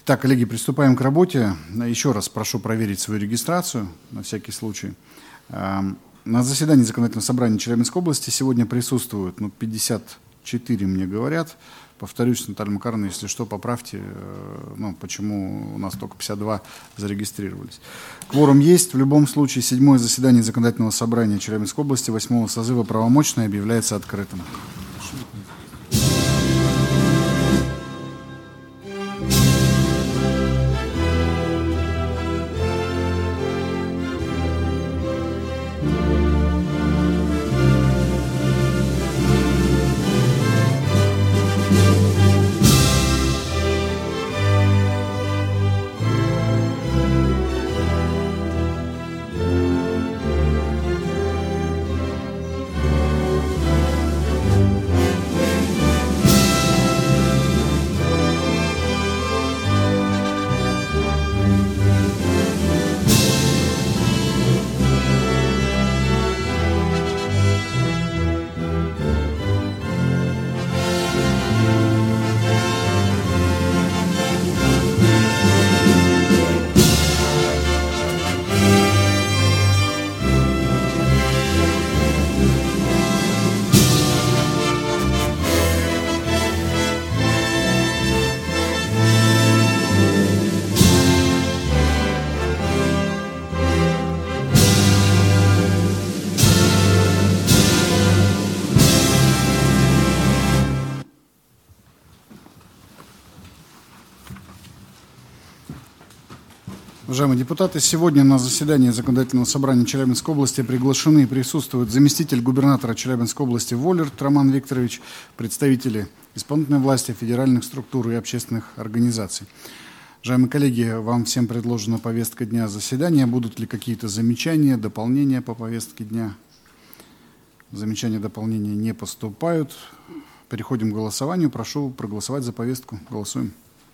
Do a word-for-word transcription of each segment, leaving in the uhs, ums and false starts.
Так, коллеги, приступаем к работе. Еще раз прошу проверить свою регистрацию, на всякий случай. На заседании Законодательного собрания Челябинской области сегодня присутствуют, ну, пятьдесят четыре, мне говорят. Повторюсь, Наталья Макаровна, если что, поправьте, ну, почему у нас только пятьдесят два зарегистрировались. Кворум есть. В любом случае, седьмое заседание Законодательного собрания Челябинской области восьмого созыва правомочное объявляется открытым. Уважаемые депутаты, сегодня на заседании Законодательного собрания Челябинской области приглашены и присутствуют заместитель губернатора Челябинской области Воллерт Роман Викторович, представители исполнительной власти, федеральных структур и общественных организаций. Уважаемые коллеги, вам всем предложена повестка дня заседания. Будут ли какие-то замечания, дополнения по повестке дня? Замечания, дополнения не поступают. Переходим к голосованию. Прошу проголосовать за повестку. Голосуем.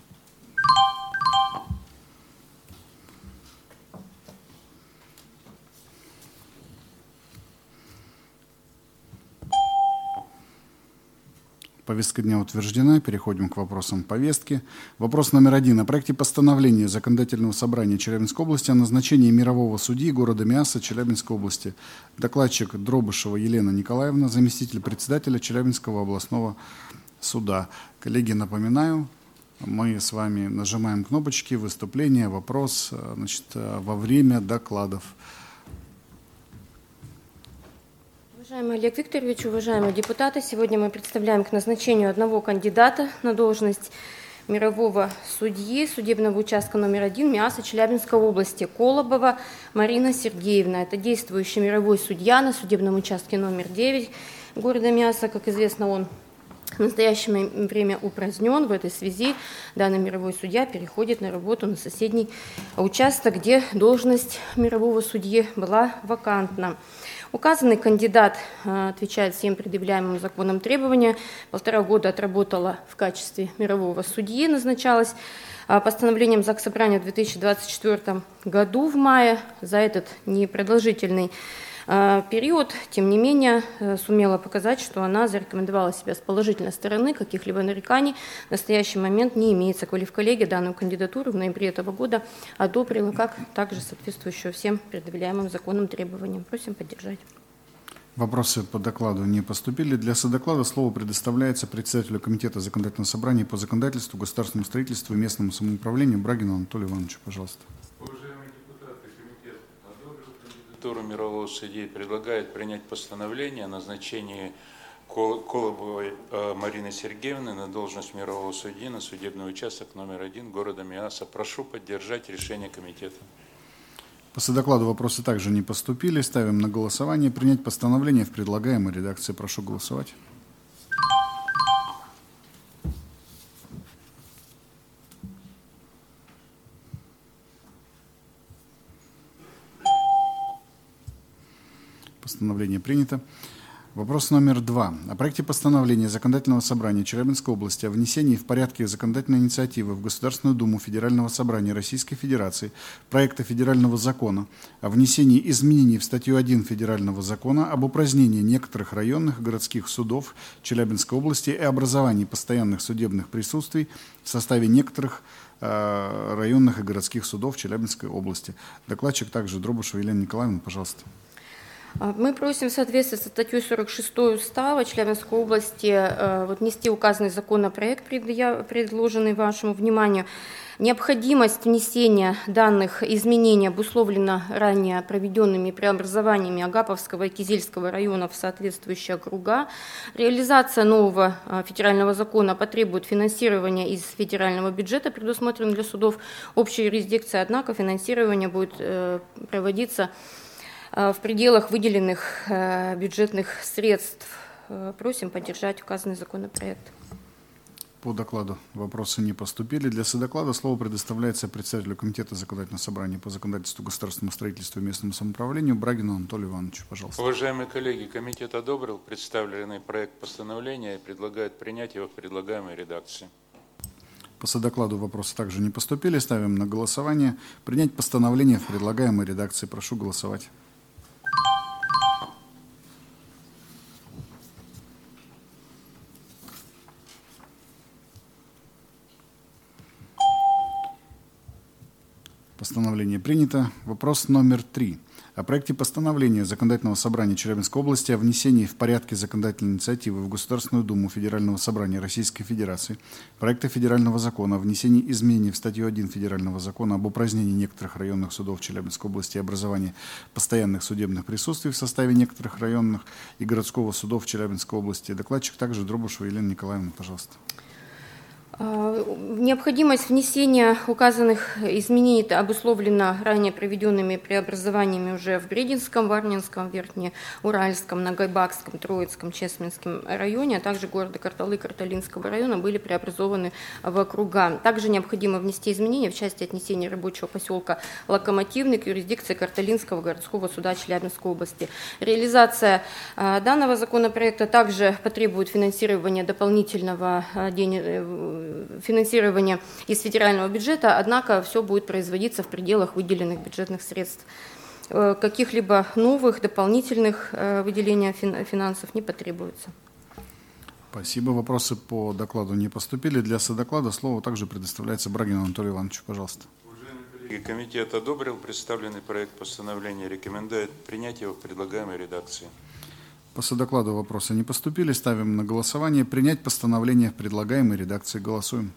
Повестка дня утверждена. Переходим к вопросам повестки. Вопрос номер один. О проекте постановления Законодательного собрания Челябинской области о назначении мирового судьи города Миасса Челябинской области. Докладчик Дробышева Елена Николаевна, заместитель председателя Челябинского областного суда. Коллеги, напоминаю, мы с вами нажимаем кнопочки выступления, вопрос, значит, во время докладов. Уважаемый Олег Викторович, уважаемые депутаты, сегодня мы представляем к назначению одного кандидата на должность мирового судьи судебного участка номер один Миасса Челябинской области Колобова Марина Сергеевна. Это действующий мировой судья на судебном участке номер девять города Миасса. Как известно, он в настоящее время упразднен. В этой связи данный мировой судья переходит на работу на соседний участок, где должность мирового судьи была вакантна. Указанный кандидат отвечает всем предъявляемым законом требованиям. Полтора года отработала в качестве мирового судьи, назначалась постановлением Заксобрания в две тысячи двадцать четвёртом году в мае. За этот непродолжительный период, тем не менее, сумела показать, что она зарекомендовала себя с положительной стороны, каких-либо нареканий в настоящий момент не имеется. Коллеги данную кандидатуру в ноябре этого года одобрила, как также соответствующую всем предъявляемым законным требованиям. Просим поддержать. Вопросы по докладу не поступили. Для содоклада слово предоставляется председателю Комитета Законодательного собрания по законодательству, государственному строительству и местному самоуправлению Брагину Анатолию Ивановичу. Пожалуйста. Кандидатуру мирового судьи предлагает принять постановление о назначении Колобовой Марины Сергеевны на должность мирового судьи на судебный участок номер один города Миасса. Прошу поддержать решение комитета. По содокладу вопросы также не поступили. Ставим на голосование. Принять постановление в предлагаемой редакции. Прошу голосовать. Постановление принято. Вопрос номер два. О проекте постановления Законодательного собрания Челябинской области о внесении в порядке законодательной инициативы в Государственную Думу Федерального собрания Российской Федерации проекта федерального закона о внесении изменений в статью один Федерального закона об упразднении некоторых районных и городских судов Челябинской области и образовании постоянных судебных присутствий в составе некоторых э, районных и городских судов Челябинской области. Докладчик также Дробышева Елена Николаевна, пожалуйста. Мы просим в соответствии со статьей сорок шесть Устава Челябинской области вот, внести указанный законопроект, предложенный вашему вниманию. Необходимость внесения данных изменений обусловлена ранее проведенными преобразованиями Агаповского и Кизильского районов в соответствующие округа. Реализация нового федерального закона потребует финансирования из федерального бюджета, предусмотренного для судов общей юрисдикции, однако финансирование будет проводиться в пределах выделенных бюджетных средств. Просим поддержать указанный законопроект. По докладу вопросы не поступили. Для содоклада слово предоставляется председателю Комитета Законодательного собрания по законодательству, государственному строительству и местному самоуправлению Брагину Анатолию Ивановичу. Пожалуйста. Уважаемые коллеги, комитет одобрил представленный проект постановления и предлагает принять его в предлагаемой редакции. По содокладу вопросы также не поступили. Ставим на голосование. Принять постановление в предлагаемой редакции. Прошу голосовать. Постановление принято. Вопрос номер три. О проекте постановления Законодательного собрания Челябинской области о внесении в порядке законодательной инициативы в Государственную Думу Федерального собрания Российской Федерации проекта федерального закона о внесении изменений в статью один Федерального закона об упразднении некоторых районных судов Челябинской области и образовании постоянных судебных присутствий в составе некоторых районных и городского судов Челябинской области. Докладчик также Дробышева Елена Николаевна, пожалуйста. Необходимость внесения указанных изменений обусловлена ранее проведенными преобразованиями уже в Брединском, Варнинском, Верхнеуральском, Нагайбакском, Троицком, Чесменском районе, а также города Карталы, Карталинского района были преобразованы в округа. Также необходимо внести изменения в части отнесения рабочего поселка Локомотивный к юрисдикции Карталинского городского суда Челябинской области. Реализация данного законопроекта также потребует финансирования дополнительного денег, финансирование из федерального бюджета, однако все будет производиться в пределах выделенных бюджетных средств. Каких-либо новых дополнительных выделения финансов не потребуется. Спасибо. Вопросы по докладу не поступили. Для содоклада слово также предоставляется Брагину Анатолию Ивановичу. Пожалуйста. Уважаемые коллеги, комитет одобрил представленный проект постановления, рекомендует принять его в предлагаемой редакции. По содокладу вопросы не поступили. Ставим на голосование. Принять постановление в предлагаемой редакции. Голосуем.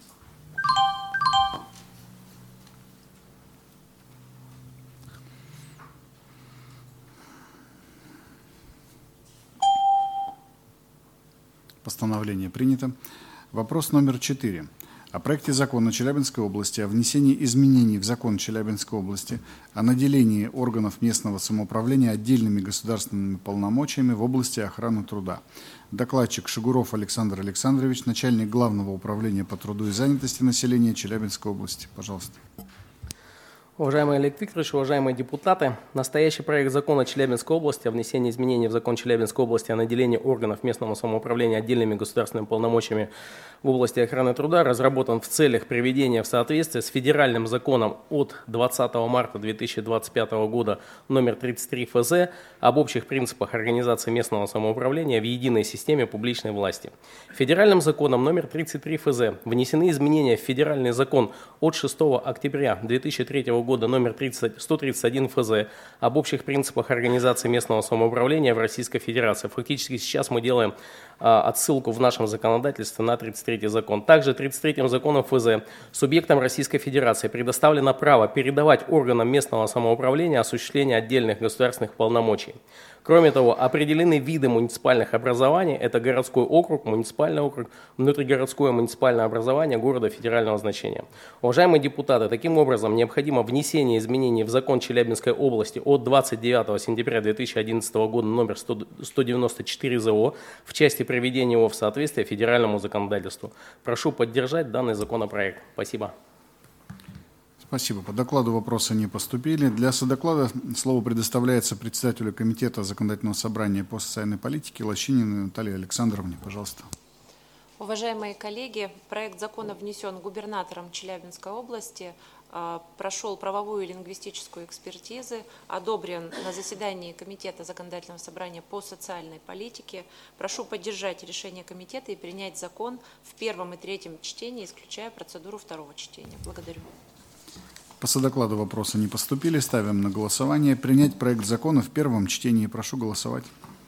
Постановление принято. Вопрос номер четыре. О проекте закона Челябинской области о внесении изменений в закон Челябинской области о наделении органов местного самоуправления отдельными государственными полномочиями в области охраны труда. Докладчик Шигуров Александр Александрович, начальник Главного управления по труду и занятости населения Челябинской области. Пожалуйста. Уважаемый Олег Викторович, уважаемые депутаты, настоящий проект закона Челябинской области о внесении изменений в закон Челябинской области о наделении органов местного самоуправления отдельными государственными полномочиями в области охраны труда разработан в целях приведения в соответствие с федеральным законом от двадцатого марта две тысячи двадцать пятого года номер тридцать три эф зэ об общих принципах организации местного самоуправления в единой системе публичной власти. Федеральным законом номер тридцать три эф зэ внесены изменения в федеральный закон от шестого октября две тысячи третьего года номер сто тридцать один эф зэ об общих принципах организации местного самоуправления в Российской Федерации. Фактически сейчас мы делаем а, отсылку в нашем законодательстве на тридцать третий закон. Также тридцать третьим законом эф зэ субъектам Российской Федерации предоставлено право передавать органам местного самоуправления осуществление отдельных государственных полномочий. Кроме того, определены виды муниципальных образований. Это городской округ, муниципальный округ, внутригородское муниципальное образование города федерального значения. Уважаемые депутаты, таким образом необходимо внесение изменений в закон Челябинской области от двадцать девятого сентября две тысячи одиннадцатого года номер сто девяносто четыре зэ о в части приведения его в соответствие федеральному законодательству. Прошу поддержать данный законопроект. Спасибо. Спасибо. По докладу вопросы не поступили. Для содоклада слово предоставляется председателю Комитета Законодательного собрания по социальной политике Лощининой Наталье Александровне. Пожалуйста. Уважаемые коллеги, проект закона внесен губернатором Челябинской области, прошел правовую и лингвистическую экспертизы, одобрен на заседании Комитета Законодательного собрания по социальной политике. Прошу поддержать решение комитета и принять закон в первом и третьем чтении, исключая процедуру второго чтения. Благодарю. По содокладу вопросы не поступили. Ставим на голосование. Принять проект закона в первом чтении. Прошу голосовать.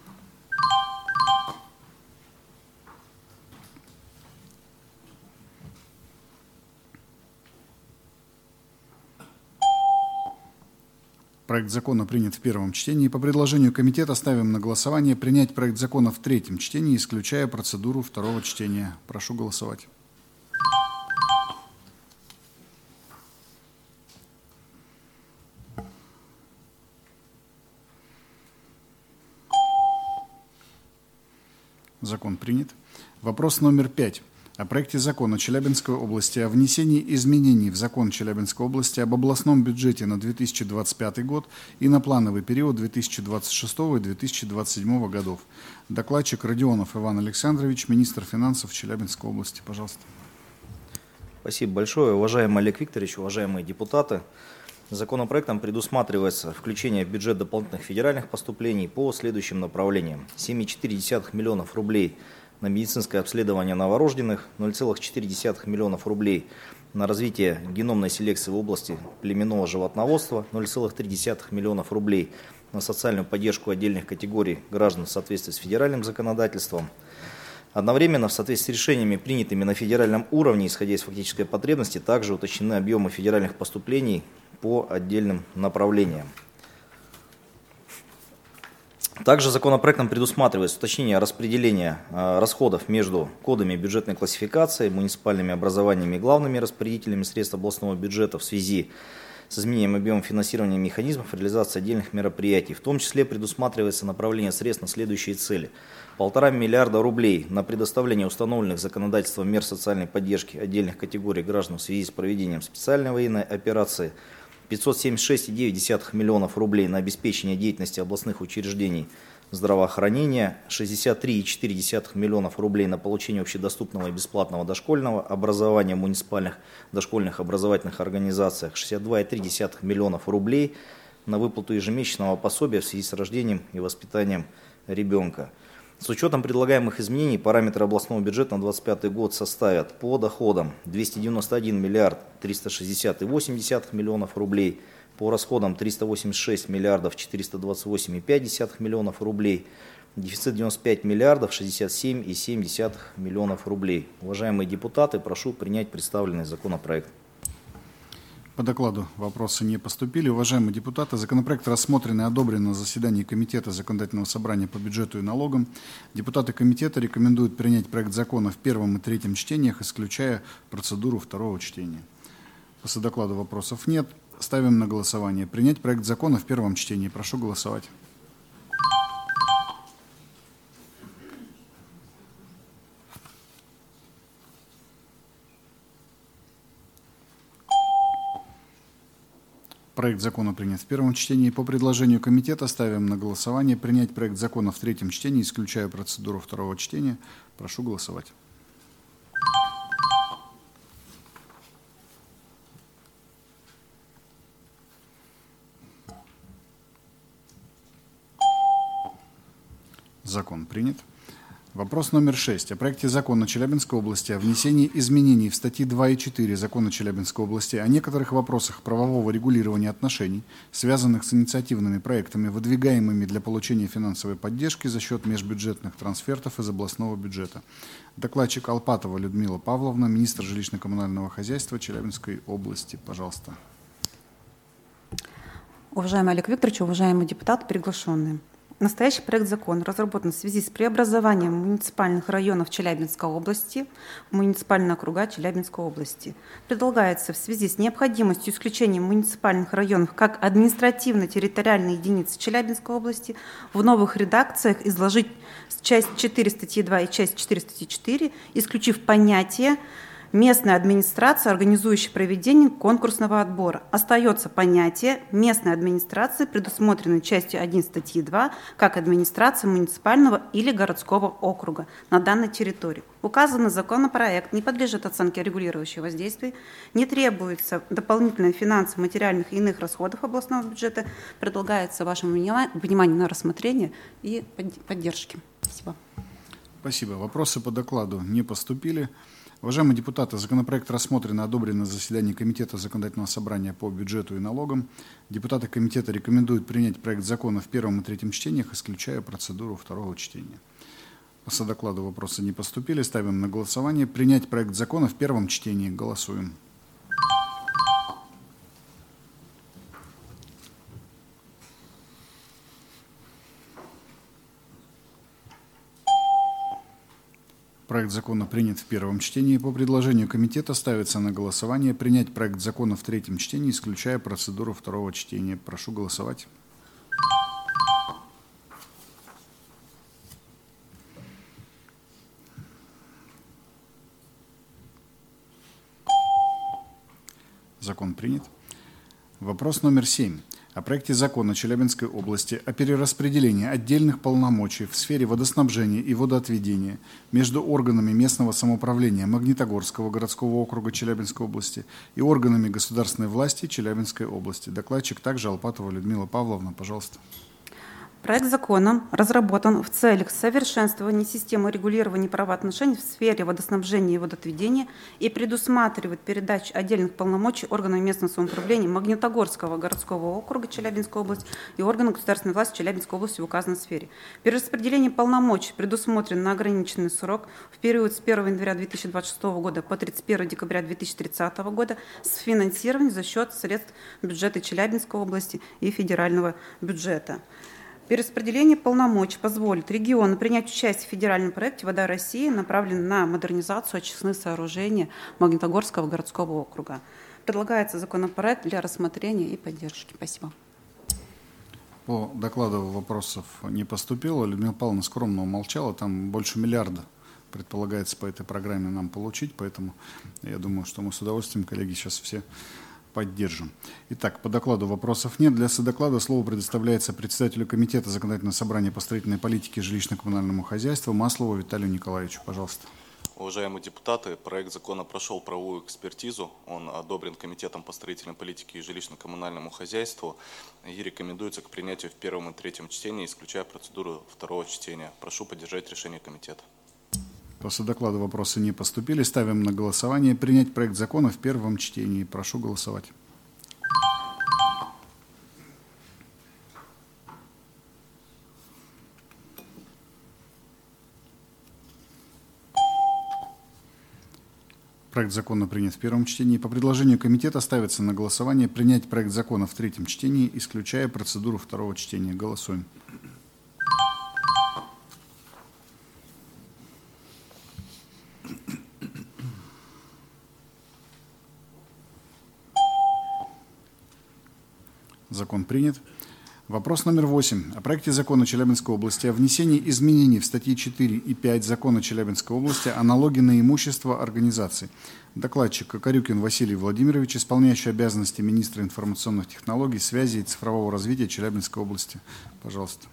Проект закона принят в первом чтении. По предложению комитета ставим на голосование принять проект закона в третьем чтении, исключая процедуру второго чтения. Прошу голосовать. Закон принят. Вопрос номер пять. О проекте закона Челябинской области о внесении изменений в закон Челябинской области об областном бюджете на две тысячи двадцать пятый год и на плановый период две тысячи двадцать шестого и две тысячи двадцать седьмого годов. Докладчик Родионов Иван Александрович, министр финансов Челябинской области. Пожалуйста. Спасибо большое. Уважаемый Олег Викторович, уважаемые депутаты, законопроектом предусматривается включение в бюджет дополнительных федеральных поступлений по следующим направлениям. семь целых четыре десятых миллионов рублей на медицинское обследование новорожденных, ноль целых четыре десятых миллионов рублей на развитие геномной селекции в области племенного животноводства, ноль целых три десятых миллионов рублей на социальную поддержку отдельных категорий граждан в соответствии с федеральным законодательством. Одновременно в соответствии с решениями, принятыми на федеральном уровне, исходя из фактической потребности, также уточнены объемы федеральных поступлений по отдельным направлениям. Также законопроектом предусматривается уточнение распределения э, расходов между кодами бюджетной классификации, муниципальными образованиями и главными распорядителями средств областного бюджета в связи с изменением объема финансирования механизмов реализации отдельных мероприятий. В том числе предусматривается направление средств на следующие цели. Полтора миллиарда рублей на предоставление установленных законодательством мер социальной поддержки отдельных категорий граждан в связи с проведением специальной военной операции, пятьсот семьдесят шесть целых девять десятых миллионов рублей на обеспечение деятельности областных учреждений здравоохранения, шестьдесят три целых четыре десятых миллионов рублей на получение общедоступного и бесплатного дошкольного образования в муниципальных дошкольных образовательных организациях, шестьдесят два целых три десятых миллионов рублей на выплату ежемесячного пособия в связи с рождением и воспитанием ребенка. С учетом предлагаемых изменений параметры областного бюджета на две тысячи двадцать пятый год составят по доходам двести девяносто один миллиард триста шестьдесят целых восемь десятых миллионов рублей, по расходам триста восемьдесят шесть миллиардов четыреста двадцать восемь целых пять десятых миллионов рублей, дефицит девяносто пять миллиардов шестьдесят семь целых семь десятых миллионов рублей. Уважаемые депутаты, прошу принять представленный законопроект. По докладу вопросы не поступили. Уважаемые депутаты, законопроект рассмотрен и одобрен на заседании Комитета Законодательного собрания по бюджету и налогам. Депутаты комитета рекомендуют принять проект закона в первом и третьем чтениях, исключая процедуру второго чтения. По содокладу вопросов нет. Ставим на голосование. Принять проект закона в первом чтении. Прошу голосовать. Проект закона принят в первом чтении. По предложению комитета ставим на голосование принять проект закона в третьем чтении, исключая процедуру второго чтения. Прошу голосовать. Закон принят. Вопрос номер шесть. О проекте закона Челябинской области о внесении изменений в статьи два и четыре закона Челябинской области о некоторых вопросах правового регулирования отношений, связанных с инициативными проектами, выдвигаемыми для получения финансовой поддержки за счет межбюджетных трансфертов из областного бюджета. Докладчик Алпатова Людмила Павловна, министр жилищно-коммунального хозяйства Челябинской области. Пожалуйста. Уважаемый Олег Викторович, уважаемые депутаты, приглашенные. Настоящий проект закона разработан в связи с преобразованием муниципальных районов Челябинской области в муниципальные округа Челябинской области. Предлагается в связи с необходимостью исключения муниципальных районов как административно-территориальной единицы Челябинской области в новых редакциях изложить часть четыре статьи два и часть четыре статьи четыре, исключив понятие местная администрация, организующая проведение конкурсного отбора. Остается понятие местной администрации, предусмотренной частью один статьи два, как администрация муниципального или городского округа на данной территории. Указанный законопроект не подлежит оценке регулирующего воздействия, не требуется дополнительные финансовых, материальных и иных расходов областного бюджета. Предлагается вашему вниманию на рассмотрение и поддержки. Спасибо. Спасибо. Вопросы по докладу не поступили. Уважаемые депутаты, законопроект рассмотрен и одобрен на заседании Комитета законодательного собрания по бюджету и налогам. Депутаты комитета рекомендуют принять проект закона в первом и третьем чтениях, исключая процедуру второго чтения. По докладу вопросы не поступили. Ставим на голосование. Принять проект закона в первом чтении. Голосуем. Проект закона принят в первом чтении. По предложению комитета ставится на голосование принять проект закона в третьем чтении, исключая процедуру второго чтения. Прошу голосовать. Закон принят. Вопрос номер семь. О проекте закона Челябинской области о перераспределении отдельных полномочий в сфере водоснабжения и водоотведения между органами местного самоуправления Магнитогорского городского округа Челябинской области и органами государственной власти Челябинской области. Докладчик также Алпатова Людмила Павловна, пожалуйста. Проект закона разработан в целях совершенствования системы регулирования правоотношений в сфере водоснабжения и водоотведения и предусматривает передачу отдельных полномочий органам местного самоуправления Магнитогорского городского округа Челябинской области и органам государственной власти Челябинской области в указанной сфере. Перераспределение полномочий предусмотрено на ограниченный срок в период с первого января две тысячи двадцать шестого года по тридцать первого декабря две тысячи тридцатого года с финансированием за счет средств бюджета Челябинской области и федерального бюджета. Перераспределение полномочий позволит региону принять участие в федеральном проекте «Вода России», направленном на модернизацию очистных сооружений Магнитогорского городского округа. Предлагается законопроект для рассмотрения и поддержки. Спасибо. По докладу вопросов не поступило. Людмила Павловна скромно умолчала. Там больше миллиарда предполагается по этой программе нам получить. Поэтому я думаю, что мы с удовольствием, коллеги, сейчас все поддержим. Итак, по докладу вопросов нет. Для содоклада слово предоставляется председателю Комитета законодательного собрания по строительной политике и жилищно-коммунальному хозяйству Маслову Виталию Николаевичу. Пожалуйста. Уважаемые депутаты, проект закона прошел правовую экспертизу. Он одобрен Комитетом по строительной политике и жилищно-коммунальному хозяйству и рекомендуется к принятию в первом и третьем чтении, исключая процедуру второго чтения. Прошу поддержать решение комитета. По содокладу вопросы не поступили. Ставим на голосование принять проект закона в первом чтении. Прошу голосовать. Проект закона принят в первом чтении. По предложению комитета ставится на голосование принять проект закона в третьем чтении, исключая процедуру второго чтения. Голосуем. Закон принят. Вопрос номер восемь. О проекте закона Челябинской области о внесении изменений в статьи четыре и пять закона Челябинской области о налоге на имущество организаций. Докладчик Кокорюкин Василий Владимирович, исполняющий обязанности министра информационных технологий, связи и цифрового развития Челябинской области. Пожалуйста.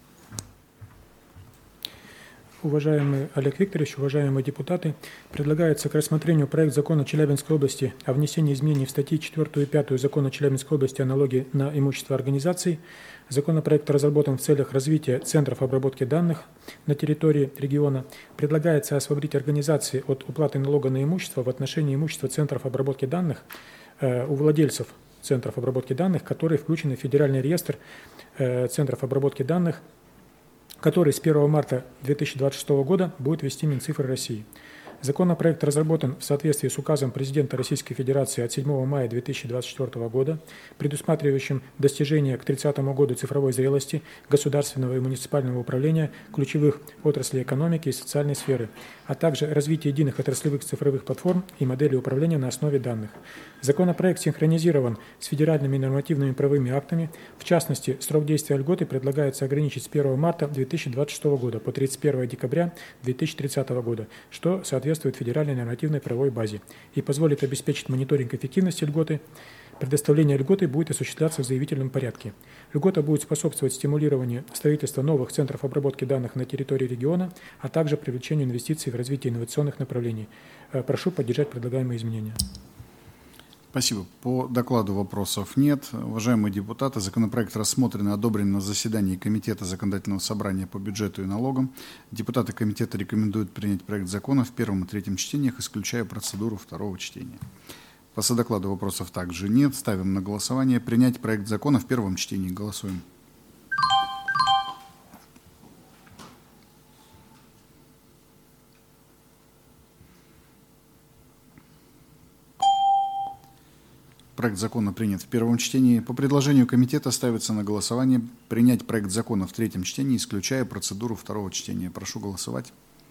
Уважаемый Олег Викторович, уважаемые депутаты, предлагается к рассмотрению проект закона Челябинской области о внесении изменений в статьи четыре и пять закона Челябинской области о налоге на имущество организаций. Законопроект разработан в целях развития центров обработки данных на территории региона. Предлагается освободить организации от уплаты налога на имущество в отношении имущества центров обработки данных э, у владельцев центров обработки данных, которые включены в федеральный реестр э, центров обработки данных, который с первого марта две тысячи двадцать шестого года будет вести Минцифры России. Законопроект разработан в соответствии с указом президента Российской Федерации от седьмого мая две тысячи двадцать четвёртого года, предусматривающим достижение к тридцатому году цифровой зрелости государственного и муниципального управления ключевых отраслей экономики и социальной сферы, а также развитие единых отраслевых цифровых платформ и моделей управления на основе данных. Законопроект синхронизирован с федеральными нормативными правовыми актами. В частности, срок действия льготы предлагается ограничить с первого марта две тысячи двадцать шестого года по тридцать первое декабря две тысячи тридцатого года, что соответствует соответствует федеральной нормативной правовой базе и позволит обеспечить мониторинг эффективности льготы. Предоставление льготы будет осуществляться в заявительном порядке. Льгота будет способствовать стимулированию строительства новых центров обработки данных на территории региона, а также привлечению инвестиций в развитие инновационных направлений. Прошу поддержать предлагаемые изменения. Спасибо. По докладу вопросов нет. Уважаемые депутаты, законопроект рассмотрен и одобрен на заседании Комитета законодательного собрания по бюджету и налогам. Депутаты комитета рекомендуют принять проект закона в первом и третьем чтениях, исключая процедуру второго чтения. По содокладу вопросов также нет. Ставим на голосование принять проект закона в первом чтении. Голосуем. Проект закона принят в первом чтении. По предложению комитета ставится на голосование принять проект закона в третьем чтении, исключая процедуру второго чтения. Прошу голосовать.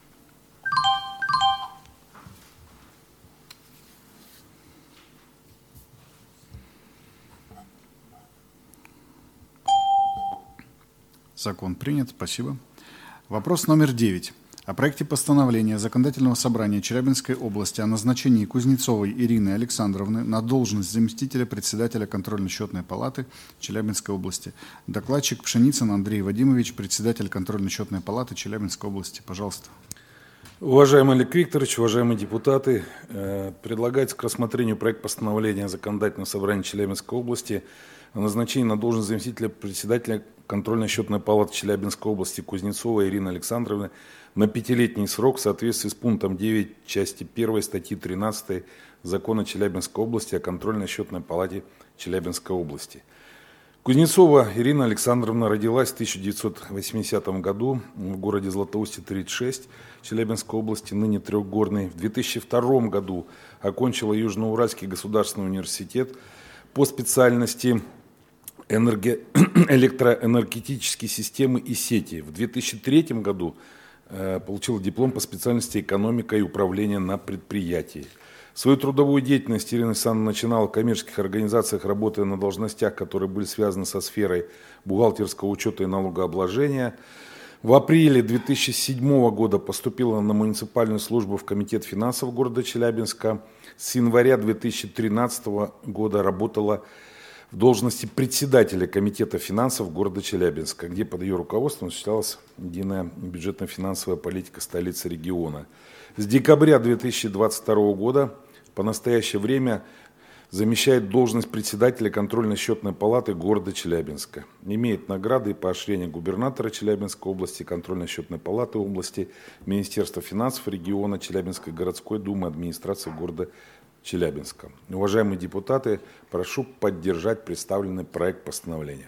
Закон принят. Спасибо. Вопрос номер девять. О проекте постановления Законодательного собрания Челябинской области о назначении Кузнецовой Ирины Александровны на должность заместителя председателя контрольно-счетной палаты Челябинской области. Докладчик Пшеницын Андрей Вадимович, председатель контрольно-счетной палаты Челябинской области. Пожалуйста. Уважаемый Олег Викторович, уважаемые депутаты, предлагается к рассмотрению проект постановления Законодательного собрания Челябинской области о назначении на должность заместителя председателя контрольно-счетной палаты Челябинской области Кузнецовой Ирины Александровны на пятилетний срок в соответствии с пунктом девять части первой статьи тринадцатой Закона Челябинской области о контрольно-счетной палате Челябинской области. Кузнецова Ирина Александровна родилась в тысяча девятьсот восьмидесятом году в городе Златоусте, тридцать шесть, Челябинской области, ныне Трехгорной. В две тысячи втором году окончила Южноуральский государственный университет по специальности энерго... электроэнергетические системы и сети. В две тысячи третьем году э, получила диплом по специальности экономика и управление на предприятии. Свою трудовую деятельность Ирина Александровна начинала в коммерческих организациях, работая на должностях, которые были связаны со сферой бухгалтерского учета и налогообложения. В апреле две тысячи седьмого года поступила на муниципальную службу в Комитет финансов города Челябинска. С января две тысячи тринадцатого года работала в должности председателя Комитета финансов города Челябинска, где под ее руководством осуществлялась единая бюджетно-финансовая политика столицы региона. С декабря две тысячи двадцать второго года по настоящее время замещает должность председателя контрольно-счетной палаты города Челябинска. Имеет награды и поощрения губернатора Челябинской области, контрольно-счетной палаты области, Министерства финансов региона, Челябинской городской думы, администрации города Челябинска. Уважаемые депутаты, прошу поддержать представленный проект постановления.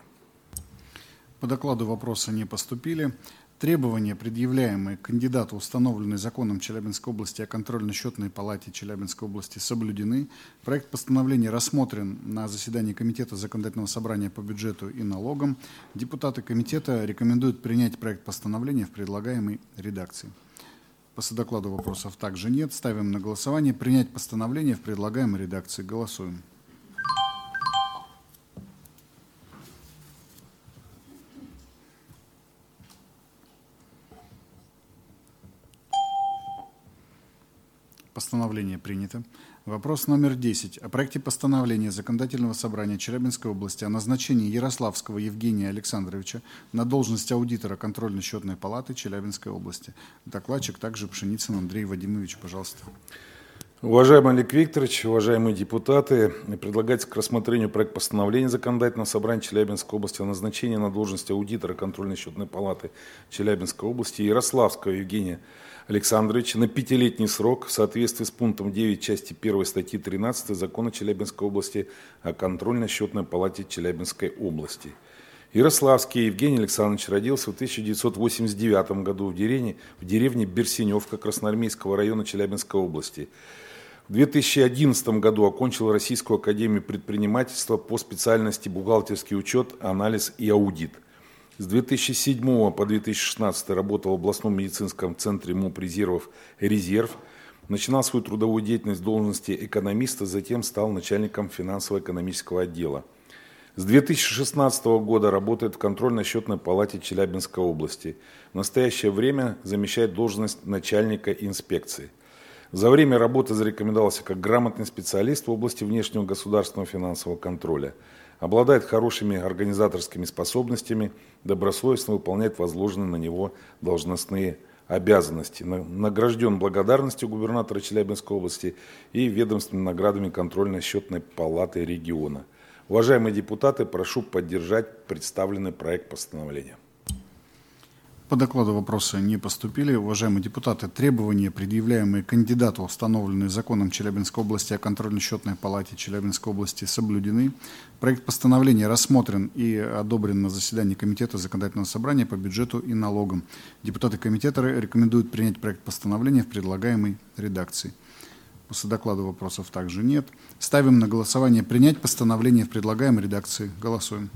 По докладу вопросы не поступили. Требования, предъявляемые кандидату, установленные законом Челябинской области о контрольно-счетной палате Челябинской области, соблюдены. Проект постановления рассмотрен на заседании Комитета законодательного собрания по бюджету и налогам. Депутаты комитета рекомендуют принять проект постановления в предлагаемой редакции. По содокладу вопросов также нет. Ставим на голосование принять постановление в предлагаемой редакции. Голосуем. Постановление принято. Вопрос номер десять. О проекте постановления Законодательного собрания Челябинской области о назначении Ярославского Евгения Александровича на должность аудитора контрольно-счетной палаты Челябинской области. Докладчик также Пшеницын Андрей Вадимович, пожалуйста. Уважаемый Олег Викторович, уважаемые депутаты, предлагается к рассмотрению проект постановления Законодательного собрания Челябинской области о назначении на должность аудитора контрольно-счетной палаты Челябинской области Ярославского Евгения Александровича на пятилетний срок в соответствии с пунктом девять части первой статьи тринадцатой Закона Челябинской области о контрольно-счетной палате Челябинской области. Ярославский Евгений Александрович родился в тысяча девятьсот восемьдесят девятом году в деревне, в деревне Берсеневка Красноармейского района Челябинской области. В две тысячи одиннадцатом году окончил Российскую академию предпринимательства по специальности бухгалтерский учет, анализ и аудит. С две тысячи седьмого по две тысячи шестнадцатый работал в областном медицинском центре МОП резервов «Резерв». Начинал свою трудовую деятельность в должности экономиста, затем стал начальником финансово-экономического отдела. С две тысячи шестнадцатого года работает в контрольно-счетной палате Челябинской области. В настоящее время замещает должность начальника инспекции. За время работы зарекомендовался как грамотный специалист в области внешнего государственного финансового контроля. Обладает хорошими организаторскими способностями, добросовестно выполняет возложенные на него должностные обязанности. Награжден благодарностью губернатора Челябинской области и ведомственными наградами контрольно-счетной палаты региона. Уважаемые депутаты, прошу поддержать представленный проект постановления. По докладу вопросы не поступили. Уважаемые депутаты, требования, предъявляемые кандидату, установленные законом Челябинской области о контрольно-счетной палате Челябинской области, соблюдены. Проект постановления рассмотрен и одобрен на заседании Комитета законодательного собрания по бюджету и налогам. Депутаты комитета рекомендуют принять проект постановления в предлагаемой редакции. После доклада вопросов также нет. Ставим на голосование принять постановление в предлагаемой редакции. Голосуем.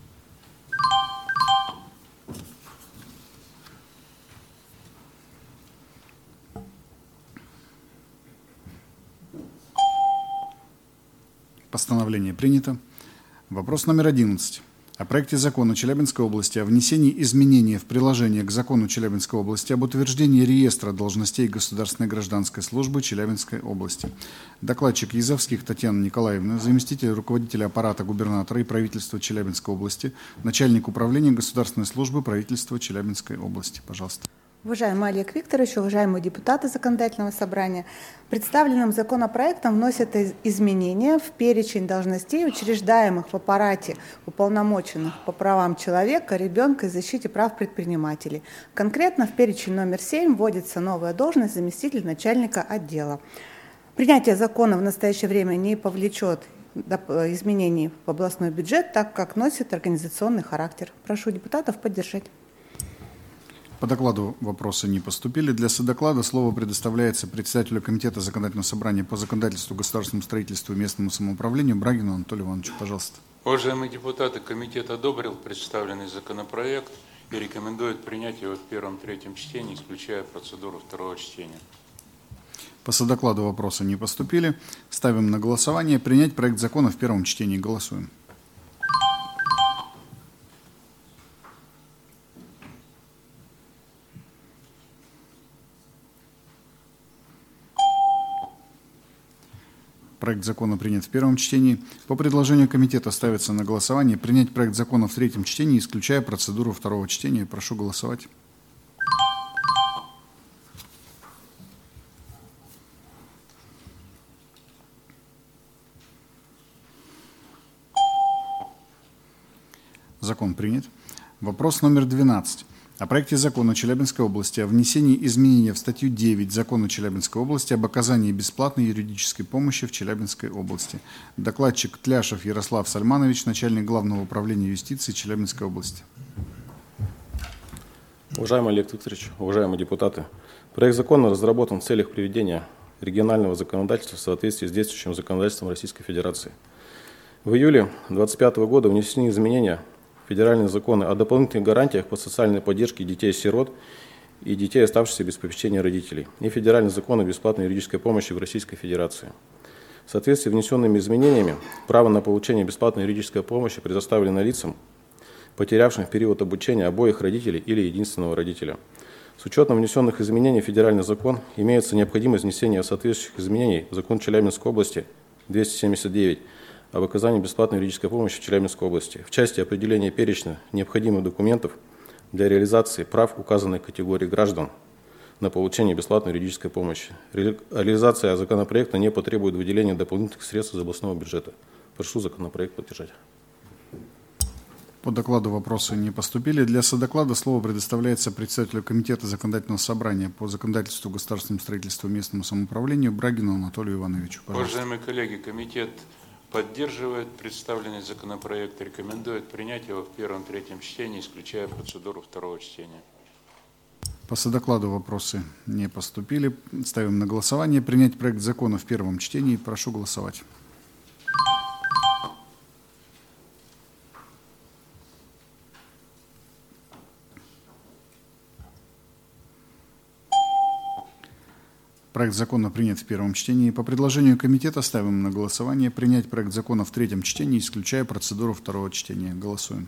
Постановление принято. Вопрос номер одиннадцать. О проекте закона Челябинской области о внесении изменений в приложение к закону Челябинской области об утверждении реестра должностей государственной гражданской службы Челябинской области. Докладчик Язовских Татьяна Николаевна, заместитель руководителя аппарата губернатора и правительства Челябинской области, начальник управления государственной службы правительства Челябинской области. Пожалуйста. Уважаемый Олег Викторович, уважаемые депутаты Законодательного собрания, представленным законопроектом вносят изменения в перечень должностей, учреждаемых в аппарате уполномоченных по правам человека, ребенка и защите прав предпринимателей. Конкретно в перечень номер семь вводится новая должность заместитель начальника отдела. Принятие закона в настоящее время не повлечет изменений в областной бюджет, так как носит организационный характер. Прошу депутатов поддержать. По докладу вопросы не поступили. Для содоклада слово предоставляется председателю Комитета законодательного собрания по законодательству, государственному строительству и местному самоуправлению Брагину Анатолию Ивановичу. Пожалуйста. Уважаемые депутаты, комитет одобрил представленный законопроект и рекомендует принять его в первом-третьем чтении, исключая процедуру второго чтения. По содокладу вопросы не поступили. Ставим на голосование принять проект закона в первом чтении. Голосуем. Проект закона принят в первом чтении. По предложению комитета ставится на голосование принять проект закона в третьем чтении, исключая процедуру второго чтения. Прошу голосовать. Закон принят. Вопрос номер двенадцать. О проекте закона Челябинской области о внесении изменения в статью девять закона Челябинской области об оказании бесплатной юридической помощи в Челябинской области. Докладчик Тляшев Ярослав Сальманович, начальник Главного управления юстиции Челябинской области. Уважаемый Олег Викторович, уважаемые депутаты, проект закона разработан в целях приведения регионального законодательства в соответствии с действующим законодательством Российской Федерации. В июле две тысячи двадцать пятого года внесены изменения федеральные законы о дополнительных гарантиях по социальной поддержке детей-сирот и детей, оставшихся без попечения родителей, и федеральный закон о бесплатной юридической помощи в Российской Федерации. В соответствии с внесенными изменениями, право на получение бесплатной юридической помощи предоставлено лицам, потерявшим в период обучения обоих родителей или единственного родителя. С учетом внесенных изменений в федеральный закон имеется необходимость внесения соответствующих изменений в закон Челябинской области двести семьдесят девять об оказании бесплатной юридической помощи в Челябинской области в части определения перечня необходимых документов для реализации прав указанной категории граждан на получение бесплатной юридической помощи. Реализация законопроекта не потребует выделения дополнительных средств из областного бюджета. Прошу законопроект поддержать. По докладу вопросы не поступили. Для содоклада слово предоставляется председателю Комитета законодательного собрания по законодательству, государственному строительству и местному самоуправлению Брагину Анатолию Ивановичу. Пожалуйста. Уважаемые коллеги, комитет поддерживает представленный законопроект, рекомендует принять его в первом-третьем чтении, исключая процедуру второго чтения. По содокладу вопросы не поступили. Ставим на голосование принять проект закона в первом чтении. Прошу голосовать. Проект закона принят в первом чтении. По предложению комитета ставим на голосование принять проект закона в третьем чтении, исключая процедуру второго чтения. Голосуем.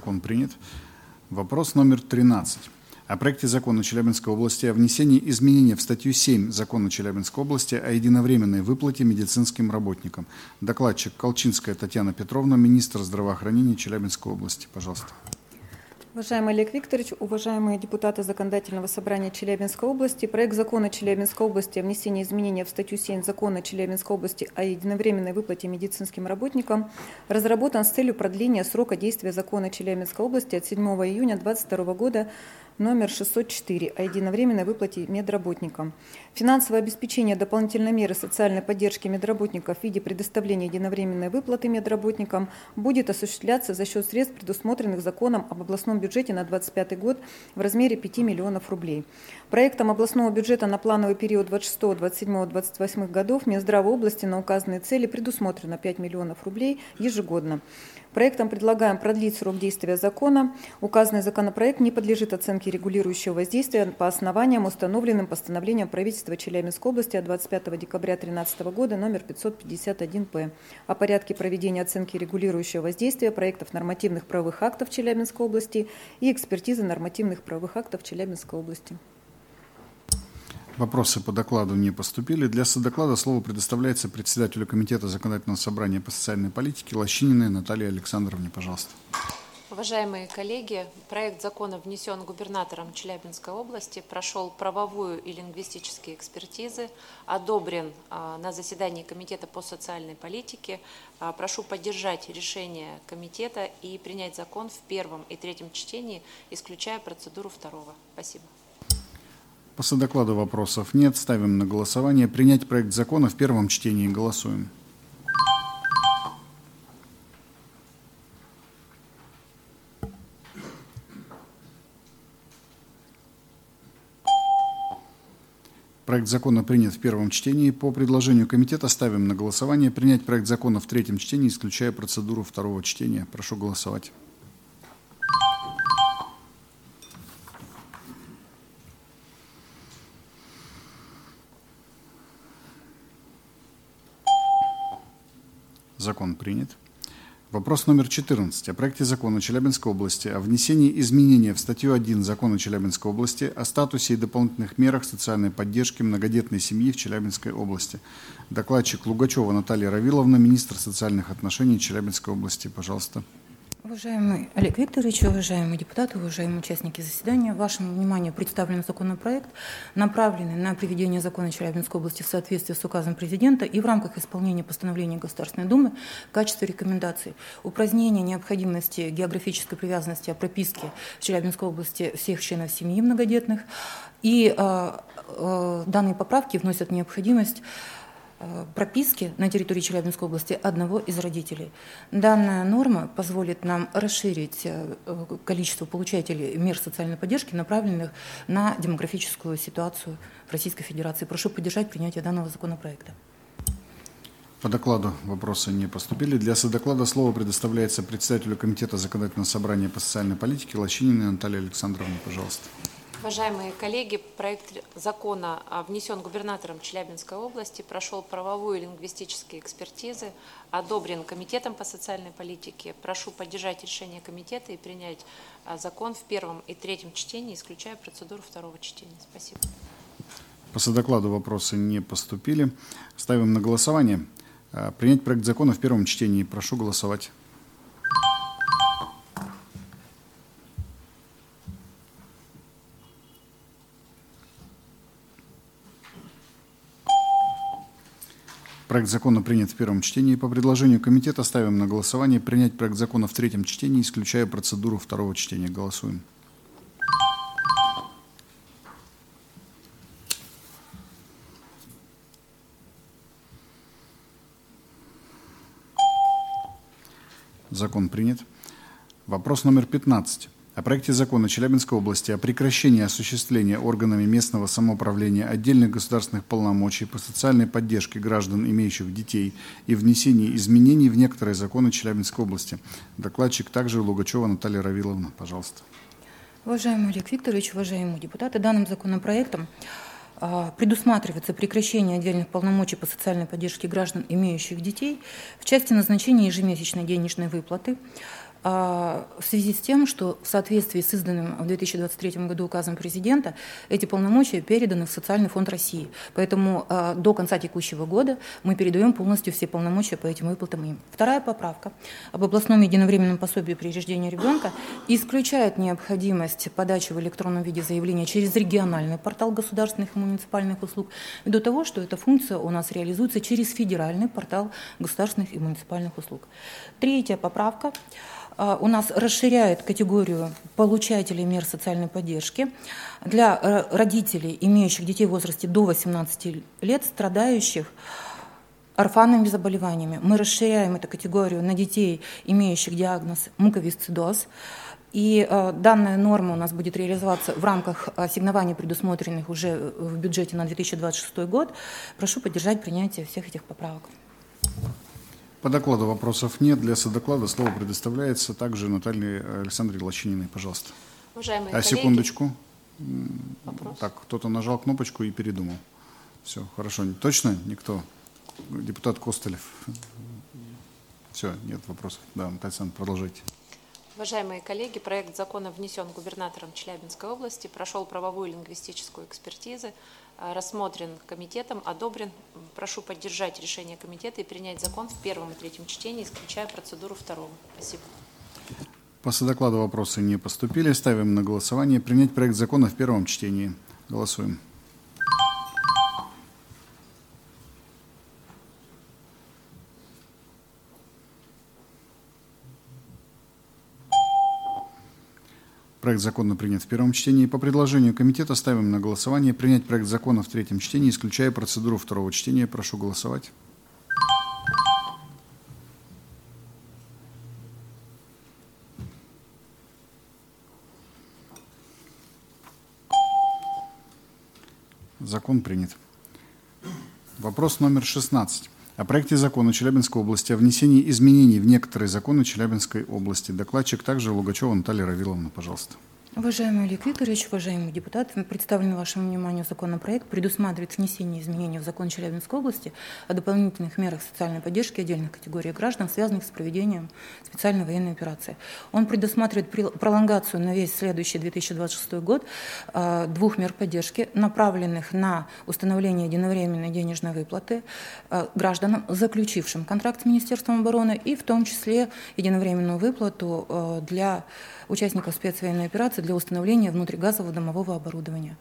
Закон принят. Вопрос номер тринадцать. О проекте закона Челябинской области о внесении изменений в статью семь закона Челябинской области о единовременной выплате медицинским работникам. Докладчик Колчинская Татьяна Петровна, министр здравоохранения Челябинской области. Пожалуйста. Уважаемый Олег Викторович, уважаемые депутаты Законодательного собрания Челябинской области, проект закона Челябинской области о внесении изменения в статью семь закона Челябинской области о единовременной выплате медицинским работникам разработан с целью продления срока действия закона Челябинской области от седьмого июня две тысячи двадцать второго года номер шестьсот четыре о единовременной выплате медработникам. Финансовое обеспечение дополнительной меры социальной поддержки медработников в виде предоставления единовременной выплаты медработникам будет осуществляться за счет средств, предусмотренных законом об областном бюджете на две тысячи двадцать пятый год в размере пяти миллионов рублей. Проектом областного бюджета на плановый период двадцать шестого, двадцать седьмого, двадцать восьмого годов Минздрава области на указанные цели предусмотрено пять миллионов рублей ежегодно. Проектом предлагаем продлить срок действия закона. Указанный законопроект не подлежит оценке регулирующего воздействия по основаниям, установленным постановлением правительства Челябинской области от двадцать пятого декабря две тысячи тринадцатого года номер пятьсот пятьдесят один П о порядке проведения оценки регулирующего воздействия проектов нормативных правовых актов Челябинской области и экспертизы нормативных правовых актов Челябинской области. Вопросы по докладу не поступили. Для содоклада слово предоставляется председателю Комитета Законодательного собрания по социальной политике Лощининой Наталье Александровне. Пожалуйста. Уважаемые коллеги, проект закона внесен губернатором Челябинской области, прошел правовую и лингвистические экспертизы, одобрен на заседании Комитета по социальной политике. Прошу поддержать решение комитета и принять закон в первом и третьем чтении, исключая процедуру второго. Спасибо. По содокладу вопросов нет. Ставим на голосование. Принять проект закона в первом чтении. Голосуем. Проект закона принят в первом чтении. По предложению комитета ставим на голосование. Принять проект закона в третьем чтении, исключая процедуру второго чтения. Прошу голосовать. Закон принят. Вопрос номер четырнадцать. О проекте закона Челябинской области о внесении изменения в статью один закона Челябинской области о статусе и дополнительных мерах социальной поддержки многодетной семьи в Челябинской области. Докладчик Лугачева Наталья Равиловна, министр социальных отношений Челябинской области. Пожалуйста. Уважаемый Олег Викторович, уважаемые депутаты, уважаемые участники заседания, вашему вниманию представлен законопроект, направленный на приведение закона Челябинской области в соответствии с указом президента и в рамках исполнения постановления Государственной Думы в качестве рекомендаций упразднения необходимости географической привязанности о прописке в Челябинской области всех членов семьи многодетных. И э, э, данные поправки вносят необходимость прописки на территории Челябинской области одного из родителей. Данная норма позволит нам расширить количество получателей мер социальной поддержки, направленных на демографическую ситуацию в Российской Федерации. Прошу поддержать принятие данного законопроекта. По докладу вопросы не поступили. Для содоклада слово предоставляется председателю Комитета Законодательного собрания по социальной политике Лощининой Наталье Александровне. Пожалуйста. Уважаемые коллеги, проект закона внесен губернатором Челябинской области, прошел правовую и лингвистические экспертизы, одобрен Комитетом по социальной политике. Прошу поддержать решение комитета и принять закон в первом и третьем чтении, исключая процедуру второго чтения. Спасибо. По содокладу вопросы не поступили. Ставим на голосование. Принять проект закона в первом чтении. Прошу голосовать. Проект закона принят в первом чтении. По предложению комитета ставим на голосование принять проект закона в третьем чтении, исключая процедуру второго чтения. Голосуем. Закон принят. Вопрос номер пятнадцать. О проекте закона Челябинской области о прекращении осуществления органами местного самоуправления отдельных государственных полномочий по социальной поддержке граждан, имеющих детей, и внесении изменений в некоторые законы Челябинской области. Докладчик также Лугачева Наталья Равиловна. Пожалуйста. Уважаемый Олег Викторович, уважаемые депутаты, данным законопроектом предусматривается прекращение отдельных полномочий по социальной поддержке граждан, имеющих детей, в части назначения ежемесячной денежной выплаты в связи с тем, что в соответствии с изданным в две тысячи двадцать третьем году указом президента эти полномочия переданы в Социальный фонд России. Поэтому до конца текущего года мы передаем полностью все полномочия по этим выплатам им. Вторая поправка об областном единовременном пособии при рождении ребенка исключает необходимость подачи в электронном виде заявления через региональный портал государственных и муниципальных услуг, ввиду того, что эта функция у нас реализуется через федеральный портал государственных и муниципальных услуг. Третья поправка у нас расширяет категорию получателей мер социальной поддержки для родителей, имеющих детей в возрасте до восемнадцати лет, страдающих орфанными заболеваниями. Мы расширяем эту категорию на детей, имеющих диагноз муковисцидоз. И э, данная норма у нас будет реализоваться в рамках ассигнований, предусмотренных уже в бюджете на две тысячи двадцать шестой год. Прошу поддержать принятие всех этих поправок. По докладу вопросов нет. Для содоклада слово предоставляется также Наталье Александровне Лощининой. Пожалуйста. Уважаемые а коллеги, секундочку. вопрос. Так, кто-то нажал кнопочку и передумал. Все, хорошо. Точно никто? Депутат Костылев. Все, нет вопросов. Да, Наталья Александровна, продолжайте. Уважаемые коллеги, проект закона внесен губернатором Челябинской области, прошел правовую и лингвистическую экспертизу, рассмотрен комитетом, одобрен. Прошу поддержать решение комитета и принять закон в первом и третьем чтении, исключая процедуру второго. Спасибо. По содокладу вопросы не поступили. Ставим на голосование. Принять проект закона в первом чтении. Голосуем. Проект закона принят в первом чтении. По предложению комитета ставим на голосование принять проект закона в третьем чтении, исключая процедуру второго чтения. Прошу голосовать. Закон принят. Вопрос номер шестнадцать. О проекте закона Челябинской области о внесении изменений в некоторые законы Челябинской области. Докладчик также Лугачева Наталья Равиловна, пожалуйста. Уважаемый Олег Викторович, уважаемые депутаты, представленный вашему вниманию законопроект предусматривает внесение изменений в закон Челябинской области о дополнительных мерах социальной поддержки отдельных категорий граждан, связанных с проведением специальной военной операции. Он предусматривает пролонгацию на весь следующий две тысячи двадцать шестой год двух мер поддержки, направленных на установление единовременной денежной выплаты гражданам, заключившим контракт с Министерством обороны, и в том числе единовременную выплату для участников спецвоенной операции для установления внутригазового домового оборудования.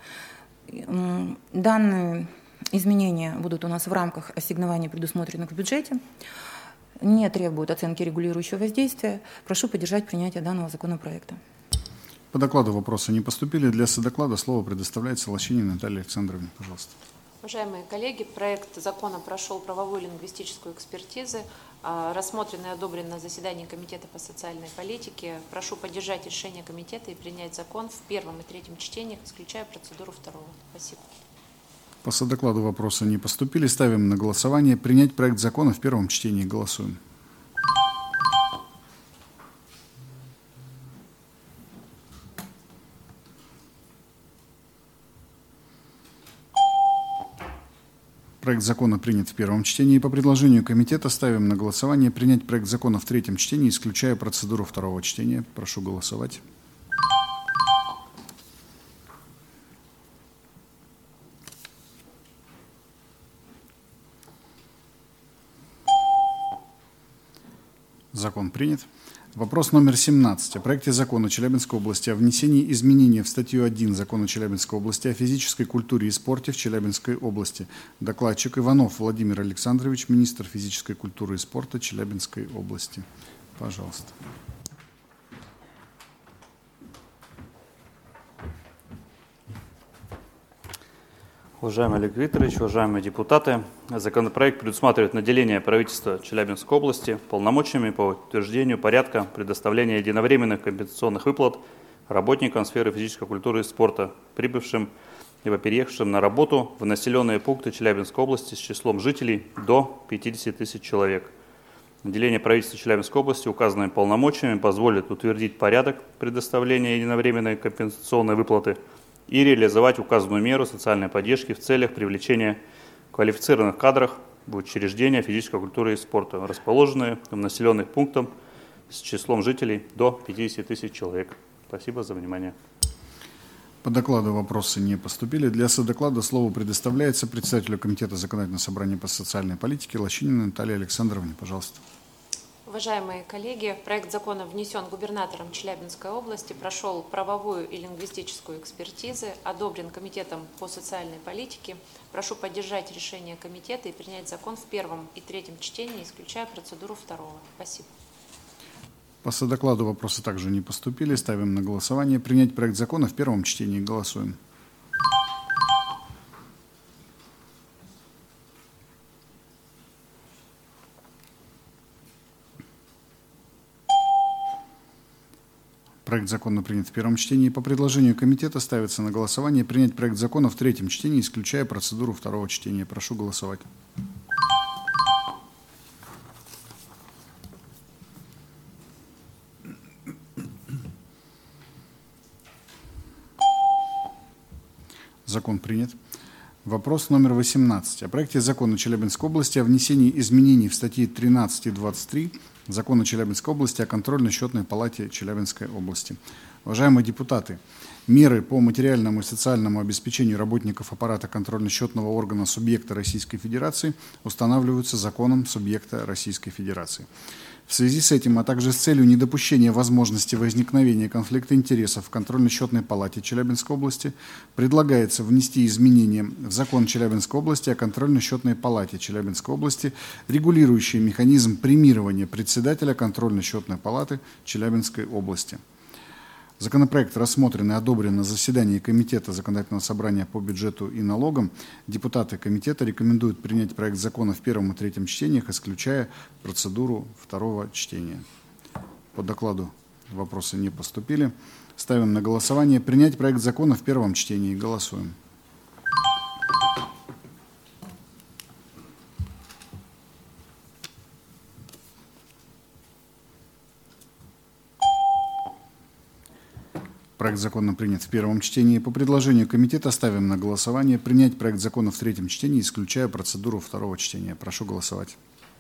Данные изменения будут у нас в рамках ассигнований, предусмотренных в бюджете, не требуют оценки регулирующего воздействия. Прошу поддержать принятие данного законопроекта. По докладу вопросы не поступили. Для содоклада слово предоставляется Лощининой Наталье Александровне. Пожалуйста. Уважаемые коллеги, проект закона прошел правовую и лингвистическую экспертизу, рассмотрен и одобрен на заседании Комитета по социальной политике. Прошу поддержать решение комитета и принять закон в первом и третьем чтениях, исключая процедуру второго. Спасибо. По содокладу вопросы не поступили. Ставим на голосование. Принять проект закона в первом чтении. Голосуем. Проект закона принят в первом чтении. По предложению комитета ставим на голосование принять проект закона в третьем чтении, исключая процедуру второго чтения. Прошу голосовать. Закон принят. Вопрос номер семнадцать. О проекте закона Челябинской области о внесении изменений в статью один закона Челябинской области о физической культуре и спорте в Челябинской области. Докладчик Иванов Владимир Александрович, министр физической культуры и спорта Челябинской области. Пожалуйста. Уважаемый Олег Викторович, уважаемые депутаты, законопроект предусматривает наделение правительства Челябинской области полномочиями по утверждению порядка предоставления единовременных компенсационных выплат работникам сферы физической культуры и спорта, прибывшим либо переехавшим на работу в населенные пункты Челябинской области с числом жителей до пятидесяти тысяч человек. Наделение правительства Челябинской области указанными полномочиями позволит утвердить порядок предоставления единовременной компенсационной выплаты и реализовать указанную меру социальной поддержки в целях привлечения квалифицированных кадров в учреждения физической культуры и спорта, расположенные в населенных пунктах с числом жителей до пятидесяти тысяч человек. Спасибо за внимание. По докладу вопросы не поступили. Для содоклада слово предоставляется председателю Комитета Законодательного собрания по социальной политике Лощининой Наталье Александровне. Пожалуйста. Уважаемые коллеги, проект закона внесен губернатором Челябинской области, прошел правовую и лингвистическую экспертизы, одобрен Комитетом по социальной политике. Прошу поддержать решение комитета и принять закон в первом и третьем чтении, исключая процедуру второго. Спасибо. По содокладу вопросы также не поступили. Ставим на голосование. Принять проект закона в первом чтении. Голосуем. Проект закона принят в первом чтении. По предложению комитета ставится на голосование принять проект закона в третьем чтении, исключая процедуру второго чтения. Прошу голосовать. Закон принят. Вопрос номер восемнадцать. О проекте закона Челябинской области о внесении изменений в статьи тринадцать и двадцать три Закона Челябинской области о контрольно-счетной палате Челябинской области. Уважаемые депутаты, меры по материальному и социальному обеспечению работников аппарата контрольно-счетного органа субъекта Российской Федерации устанавливаются законом субъекта Российской Федерации. В связи с этим, а также с целью недопущения возможности возникновения конфликта интересов в контрольно-счетной палате Челябинской области, предлагается внести изменения в закон Челябинской области о контрольно-счетной палате Челябинской области, регулирующие механизм премирования председателя контрольно-счетной палаты Челябинской области. Законопроект рассмотрен и одобрен на заседании Комитета Законодательного собрания по бюджету и налогам. Депутаты комитета рекомендуют принять проект закона в первом и третьем чтениях, исключая процедуру второго чтения. По докладу вопросы не поступили. Ставим на голосование принять проект закона в первом чтении. Голосуем. Проект закона принят в первом чтении. По предложению комитета ставим на голосование принять проект закона в третьем чтении, исключая процедуру второго чтения. Прошу голосовать.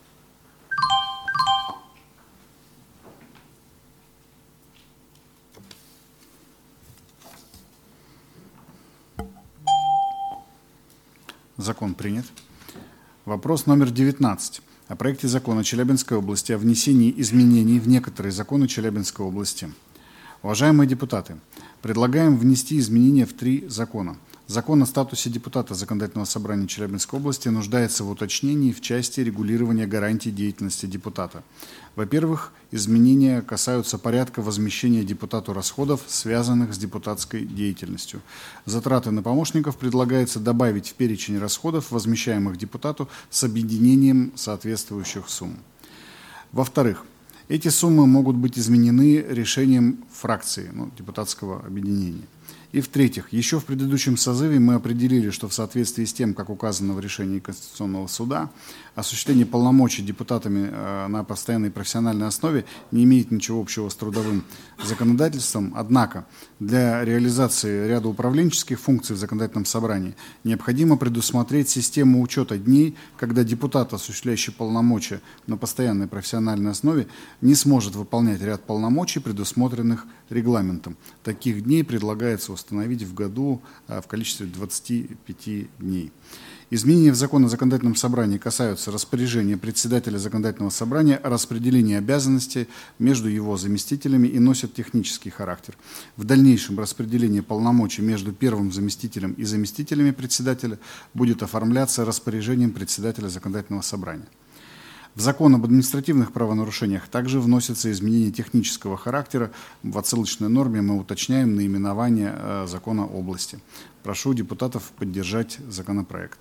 Закон принят. Вопрос номер девятнадцать. О проекте закона Челябинской области о внесении изменений в некоторые законы Челябинской области. Уважаемые депутаты, предлагаем внести изменения в три закона. Закон о статусе депутата Законодательного собрания Челябинской области нуждается в уточнении в части регулирования гарантий деятельности депутата. Во-первых, изменения касаются порядка возмещения депутату расходов, связанных с депутатской деятельностью. Затраты на помощников предлагается добавить в перечень расходов, возмещаемых депутату, с объединением соответствующих сумм. Во-вторых, эти суммы могут быть изменены решением фракции, ну, депутатского объединения. И в-третьих, еще в предыдущем созыве мы определили, что в соответствии с тем, как указано в решении Конституционного суда, осуществление полномочий депутатами э, на постоянной профессиональной основе не имеет ничего общего с трудовым законодательством. Однако для реализации ряда управленческих функций в законодательном собрании необходимо предусмотреть систему учета дней, когда депутат, осуществляющий полномочия на постоянной профессиональной основе, не сможет выполнять ряд полномочий, предусмотренных регламентом. Таких дней предлагается установить в году в количестве двадцати пяти дней. Изменения в закон о законодательном собрании касаются распоряжения председателя законодательного собрания о распределении обязанностей между его заместителями и носят технический характер. В дальнейшем распределение полномочий между первым заместителем и заместителями председателя будет оформляться распоряжением председателя законодательного собрания. В закон об административных правонарушениях также вносятся изменения технического характера. В отсылочной норме мы уточняем наименование закона области. Прошу депутатов поддержать законопроект.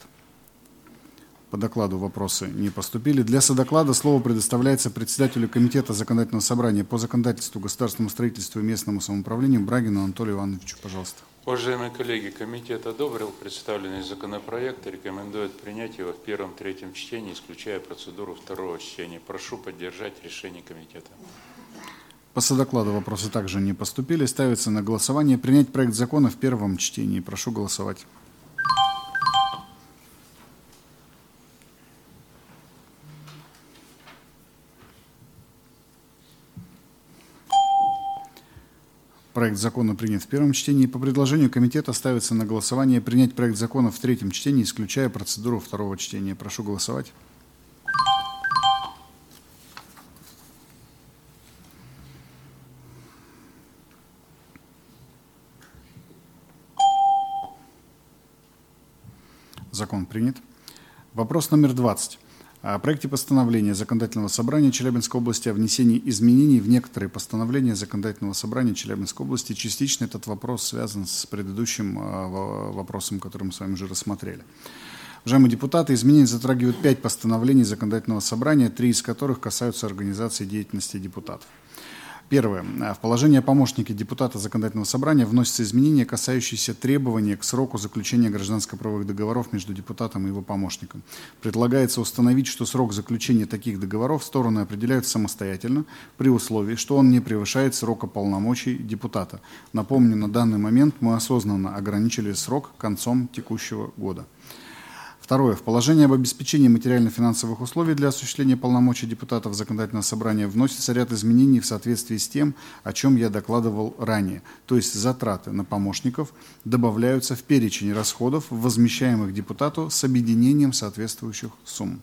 По докладу вопросы не поступили. Для содоклада слово предоставляется председателю Комитета Законодательного собрания по законодательству, государственному строительству и местному самоуправлению Брагину Анатолию Ивановичу. Пожалуйста. Уважаемые коллеги, комитет одобрил представленный законопроект и рекомендует принять его в первом-третьем чтении, исключая процедуру второго чтения. Прошу поддержать решение комитета. По содокладу вопросы также не поступили. Ставится на голосование принять проект закона в первом чтении. Прошу голосовать. проект закона принят в первом чтении. По предложению комитета ставится на голосование принять проект закона в третьем чтении, исключая процедуру второго чтения. Прошу голосовать. Закон принят. Вопрос номер двадцать. О проекте постановления Законодательного собрания Челябинской области о внесении изменений в некоторые постановления Законодательного собрания Челябинской области. Частично этот вопрос связан с предыдущим вопросом, который мы с вами уже рассмотрели. Уважаемые депутаты, изменения затрагивают пять постановлений Законодательного собрания, три из которых касаются организации деятельности депутатов. Первое. В положение о помощнике депутата Законодательного собрания вносятся изменения, касающиеся требования к сроку заключения гражданско-правовых договоров между депутатом и его помощником. Предлагается установить, что срок заключения таких договоров стороны определяют самостоятельно при условии, что он не превышает срока полномочий депутата. Напомню, на данный момент мы осознанно ограничили срок концом текущего года. Второе. В положение об обеспечении материально-финансовых условий для осуществления полномочий депутатов Законодательного собрания вносится ряд изменений в соответствии с тем, о чем я докладывал ранее. То есть затраты на помощников добавляются в перечень расходов, возмещаемых депутату с объединением соответствующих сумм.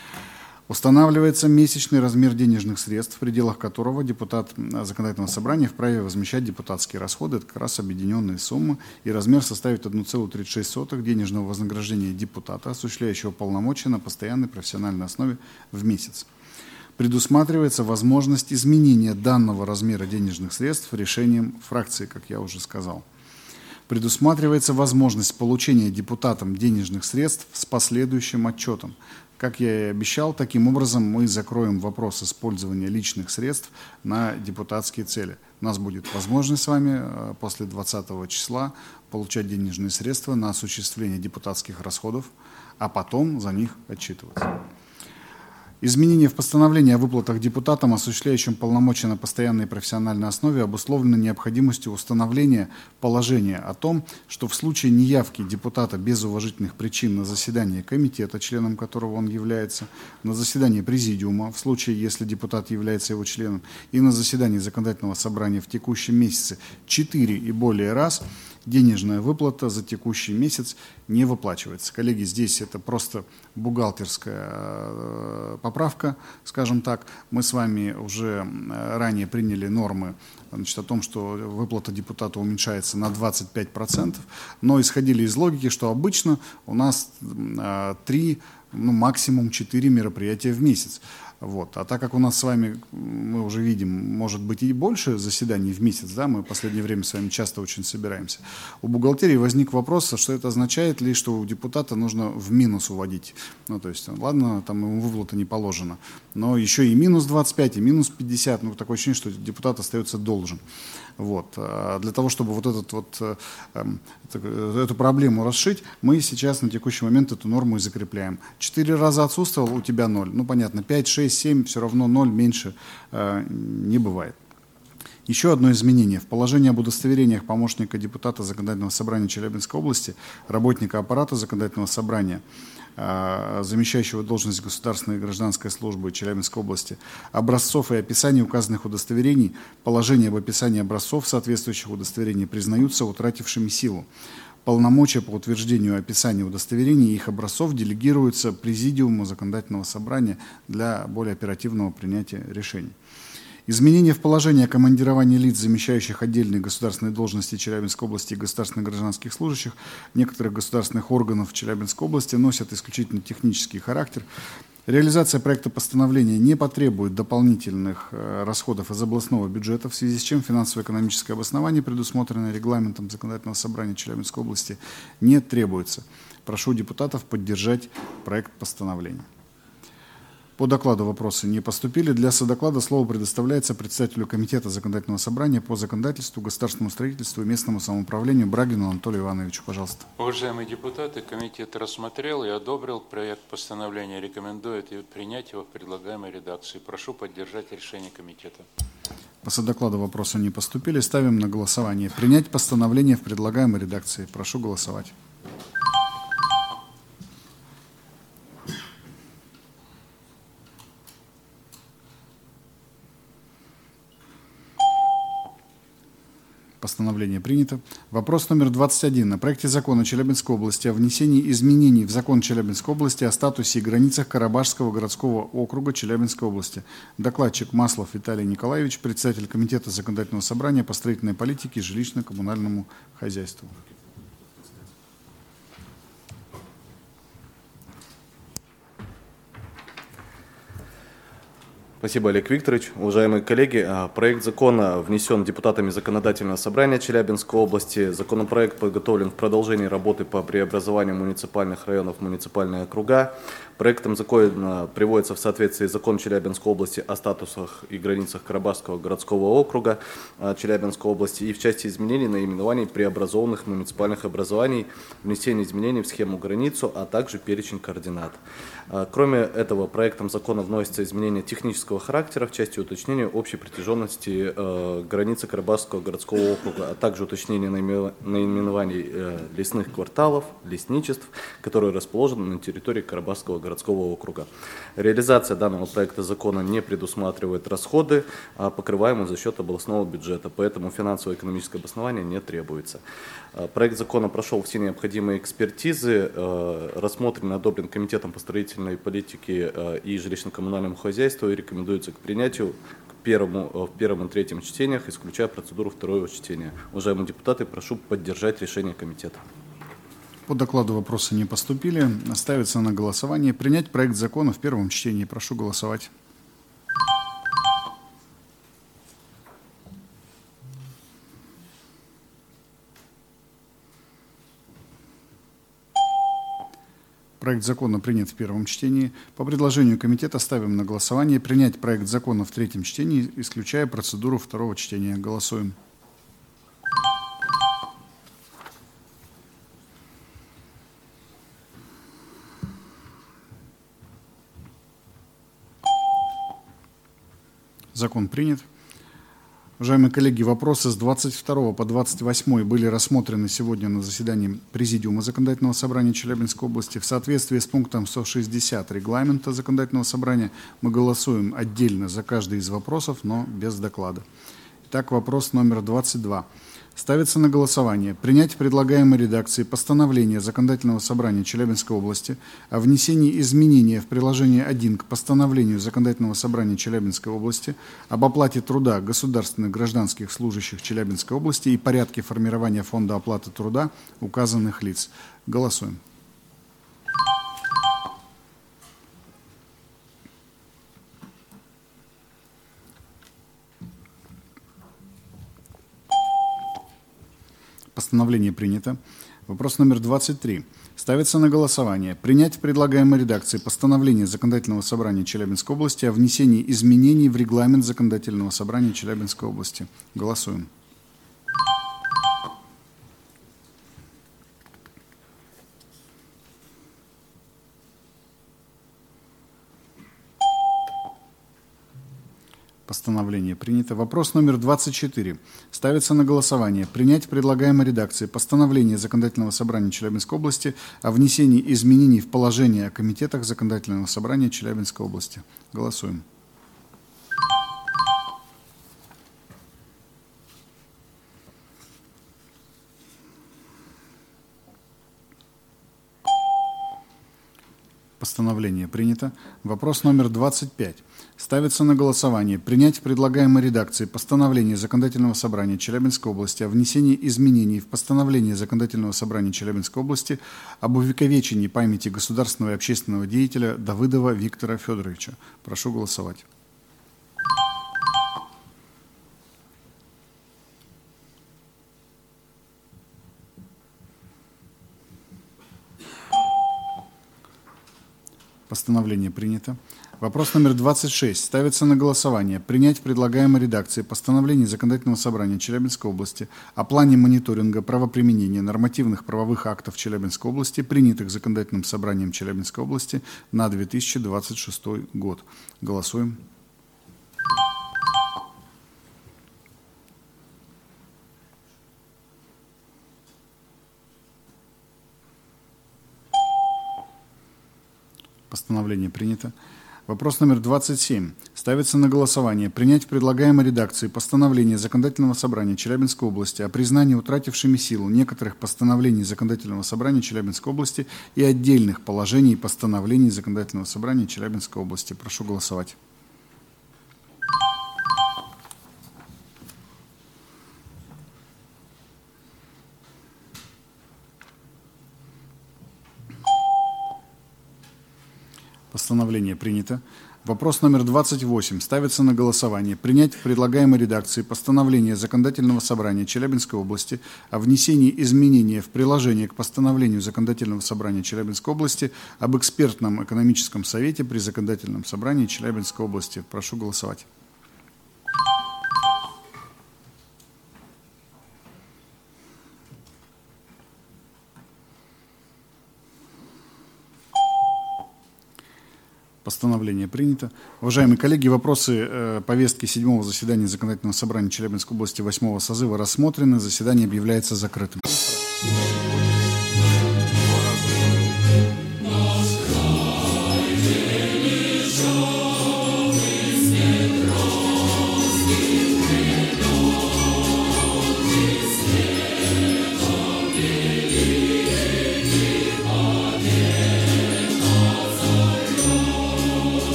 Устанавливается месячный размер денежных средств, в пределах которого депутат Законодательного собрания вправе возмещать депутатские расходы. Это как раз объединенные суммы. И размер составит одна целая тридцать шесть сотых денежного вознаграждения депутата, осуществляющего полномочия на постоянной профессиональной основе в месяц. Предусматривается возможность изменения данного размера денежных средств решением фракции, как я уже сказал. Предусматривается возможность получения депутатам денежных средств с последующим отчетом. Как я и обещал, таким образом мы закроем вопрос использования личных средств на депутатские цели. У нас будет возможность с вами после двадцатого числа получать денежные средства на осуществление депутатских расходов, а потом за них отчитываться. Изменения в постановлении о выплатах депутатам, осуществляющим полномочия на постоянной и профессиональной основе, обусловлены необходимостью установления положения о том, что в случае неявки депутата без уважительных причин на заседание комитета, членом которого он является, на заседание президиума, в случае, если депутат является его членом, и на заседании законодательного собрания в текущем месяце четыре и более раз, денежная выплата за текущий месяц не выплачивается. Коллеги, здесь это просто бухгалтерская поправка, скажем так. Мы с вами уже ранее приняли нормы, значит, о том, что выплата депутата уменьшается на двадцать пять процентов, но исходили из логики, что обычно у нас три, ну, максимум четыре мероприятия в месяц. Вот. А так как у нас с вами, мы уже видим, может быть и больше заседаний в месяц, да, мы в последнее время с вами часто очень собираемся, у бухгалтерии возник вопрос, что это означает ли, что у депутата нужно в минус уводить. Ну, то есть, ладно, там ему выплата не положено, но еще и минус двадцать пять, и минус пятьдесят, ну, такое ощущение, что депутат остается должен. Вот. А для того, чтобы вот, этот вот, эту проблему расшить, мы сейчас на текущий момент эту норму и закрепляем. Четыре раза отсутствовал, у тебя ноль. Ну, понятно, пять, шесть, семь, все равно ноль, меньше э, не бывает. Еще одно изменение. В положении об удостоверениях помощника депутата Законодательного собрания Челябинской области, работника аппарата Законодательного собрания, э, замещающего должность государственной и гражданской службы Челябинской области, образцов и описаний указанных удостоверений, положение об описании образцов соответствующих удостоверений признаются утратившими силу. Полномочия по утверждению описания удостоверений и их образцов делегируются Президиуму Законодательного собрания для более оперативного принятия решений. Изменения в положении о командировании лиц, замещающих отдельные государственные должности Челябинской области и государственных гражданских служащих некоторых государственных органов Челябинской области носят исключительно технический характер. Реализация проекта постановления не потребует дополнительных расходов из областного бюджета, в связи с чем финансово-экономическое обоснование, предусмотренное регламентом Законодательного собрания Челябинской области, не требуется. Прошу депутатов поддержать проект постановления. По докладу вопросы не поступили. Для содоклада слово предоставляется председателю Комитета Законодательного собрания по законодательству, государственному строительству и местному самоуправлению Брагину Анатолию Ивановичу. Пожалуйста. Уважаемые депутаты, комитет рассмотрел и одобрил проект постановления, рекомендует принять его в предлагаемой редакции. Прошу поддержать решение комитета. По содокладу вопросы не поступили. Ставим на голосование. Принять постановление в предлагаемой редакции. Прошу голосовать. Постановление принято. Вопрос номер двадцать один. О проекте закона Челябинской области о внесении изменений в закон Челябинской области о статусе и границах Карабашского городского округа Челябинской области. Докладчик Маслов Виталий Николаевич, председатель Комитета законодательного собрания по строительной политике и жилищно-коммунальному хозяйству. Спасибо, Олег Викторович. Уважаемые коллеги, проект закона внесен депутатами Законодательного собрания Челябинской области. Законопроект подготовлен в продолжении работы по преобразованию муниципальных районов в муниципальные округа. Проектом закона приводится в соответствии закон Челябинской области о статусах и границах Карабашского городского округа Челябинской области и в части изменений наименований преобразованных муниципальных образований, внесение изменений в схему границу, а также перечень координат. Кроме этого, проектом закона вносятся изменения технического характера в части уточнения общей протяженности э, границы Карабашского городского округа, а также уточнения наименований э, лесных кварталов, лесничеств, которые расположены на территории Карабашского городского округа. Реализация данного проекта закона не предусматривает расходы, а покрываемые за счет областного бюджета, поэтому финансово-экономическое обоснование не требуется. Проект закона прошел все необходимые экспертизы, э, рассмотрен и одобрен Комитетом по строительной политике э, и жилищно-коммунальному хозяйству и рекомендуется к принятию к первому, в первом и третьем чтениях, исключая процедуру второго чтения. Уважаемые депутаты, прошу поддержать решение комитета. По докладу вопросы не поступили. Ставится на голосование. Принять проект закона в первом чтении. Прошу голосовать. Проект закона принят в первом чтении. По предложению комитета ставим на голосование принять проект закона в третьем чтении, исключая процедуру второго чтения. Голосуем. Закон принят. Уважаемые коллеги, вопросы с двадцать второго по двадцать восьмой были рассмотрены сегодня на заседании Президиума Законодательного собрания Челябинской области. В соответствии с пунктом сто шестьдесят регламента Законодательного собрания мы голосуем отдельно за каждый из вопросов, но без доклада. Итак, вопрос номер двадцать два. Ставится на голосование принять в предлагаемой редакции постановление Законодательного собрания Челябинской области о внесении изменения в приложение один к постановлению Законодательного собрания Челябинской области об оплате труда государственных гражданских служащих Челябинской области и порядке формирования фонда оплаты труда указанных лиц. Голосуем. Постановление принято. Вопрос номер двадцать три. Ставится на голосование принять в предлагаемой редакции постановление Законодательного собрания Челябинской области о внесении изменений в регламент Законодательного собрания Челябинской области. Голосуем. Постановление принято. Вопрос номер двадцать четыре. Ставится на голосование принять в предлагаемой редакции постановление Законодательного собрания Челябинской области о внесении изменений в положение о комитетах Законодательного собрания Челябинской области. Голосуем. Постановление принято. Вопрос номер двадцать пять. Ставится на голосование принять в предлагаемой редакции постановление Законодательного собрания Челябинской области о внесении изменений в постановление Законодательного собрания Челябинской области об увековечении памяти государственного и общественного деятеля Давыдова Виктора Федоровича. Прошу голосовать. Постановление принято. Вопрос номер двадцать шесть. Ставится на голосование принять в предлагаемой редакции постановление Законодательного собрания Челябинской области о плане мониторинга правоприменения нормативных правовых актов Челябинской области, принятых Законодательным собранием Челябинской области на две тысячи двадцать шестой год. Голосуем. Постановление принято. Вопрос номер двадцать семь. Ставится на голосование принять в предлагаемой редакции постановление Законодательного собрания Челябинской области о признании утратившими силу некоторых постановлений Законодательного собрания Челябинской области и отдельных положений постановлений Законодательного собрания Челябинской области. Прошу голосовать. Постановление принято. Вопрос номер двадцать восемь. Ставится на голосование принять в предлагаемой редакции постановление Законодательного собрания Челябинской области о внесении изменения в приложение к постановлению Законодательного собрания Челябинской области об экспертном экономическом совете при Законодательном собрании Челябинской области. Прошу голосовать. Постановление принято. Уважаемые коллеги, вопросы э, повестки седьмого заседания Законодательного собрания Челябинской области восьмого созыва рассмотрены. Заседание объявляется закрытым.